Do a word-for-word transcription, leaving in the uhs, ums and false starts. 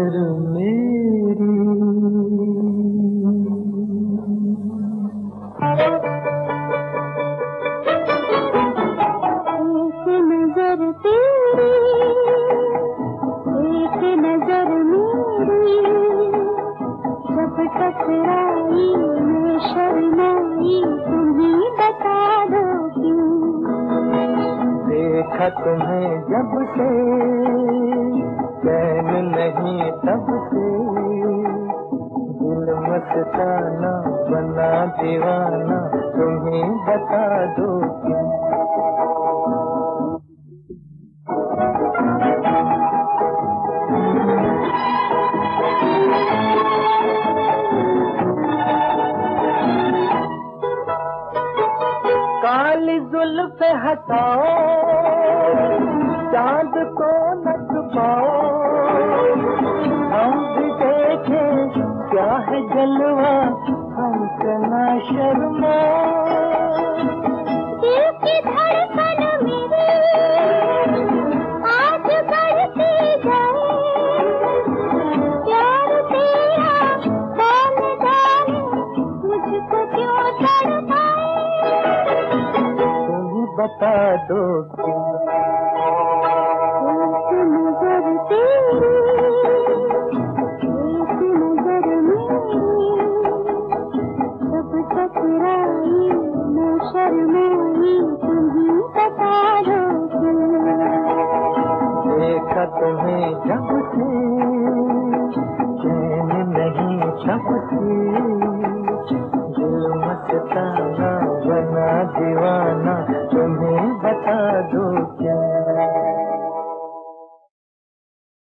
नजर मेरी एक नजर तेरी एक नजर मेरी जब टकराई मैं शर्माई तुम्हें बता दो क्यों। देखा तुम्हें जब से चैन नहीं तब से दिल मस्ताना बना दीवाना तुम्हें बता दो क्यों। काली जुल्फ हटाओ चांद को न छुपाओ हम भी देखें क्या है जलवा हमसे न शर्माओ। दिल की धड़कन मेरी आज बढ़ती जाए प्यार तेरा कौन जाने मुझको क्यों तड़पाए। बता दो क्यों। एक नजर तेरी एक नजर मेरी जब टकराई मैं शर्माई तुम्हें बता दो क्यों। देखा तुम्हें जब से चैन नहीं तब से दिल मस्ताना बना दीवाना